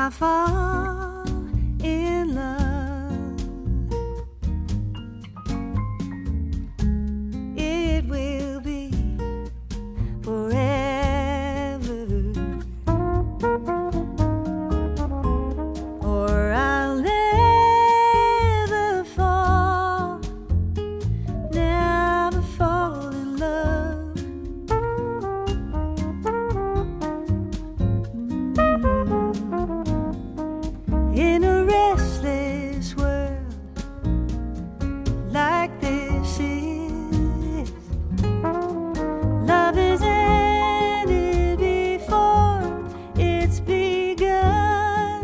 I fall in love, it will be forever, or I'll never fall in love. In a restless world like this is, love has ended before it's begun,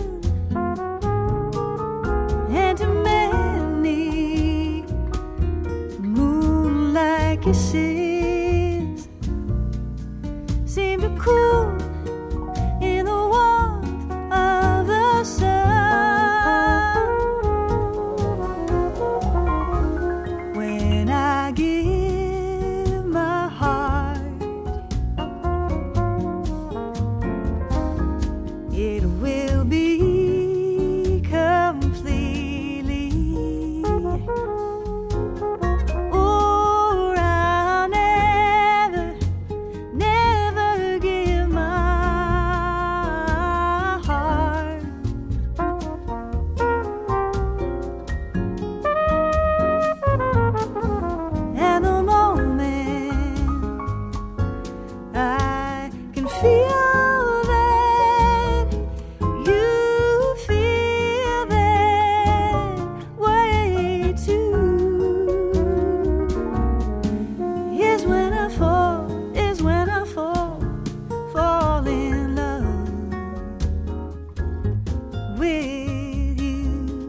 and too many moonlight kisses seem to cool in the warmth of the sun. When I give my heart, it will be completely, or I'll never, never give my heart. And the moment I can feel that you feel that way too, is when I fall in love with you.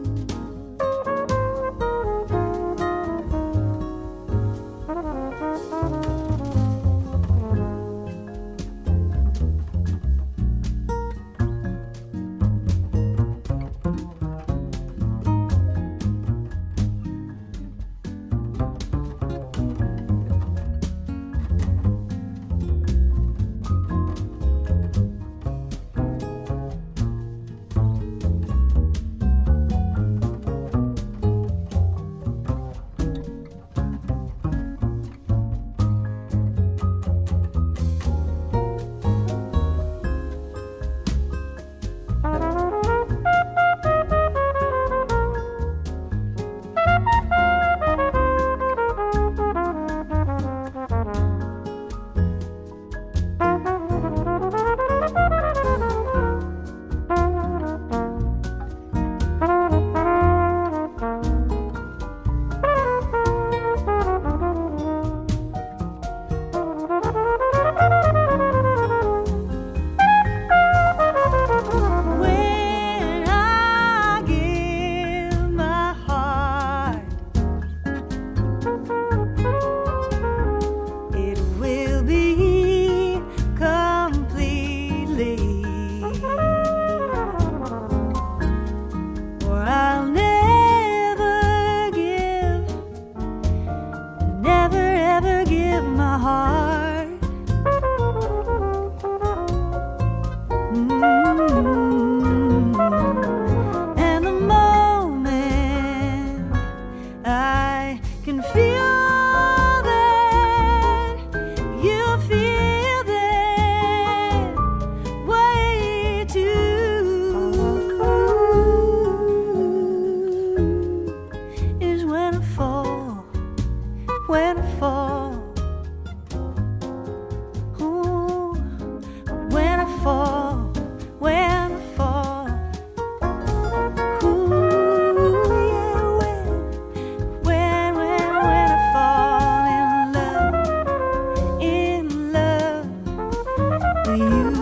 When I give my heart, it will be completely, or I'll never ever give my heart. And the moment I can feel that you feel that way too, is when I fall. Ooh, when I fall. Ooh, yeah, when I fall in love with you.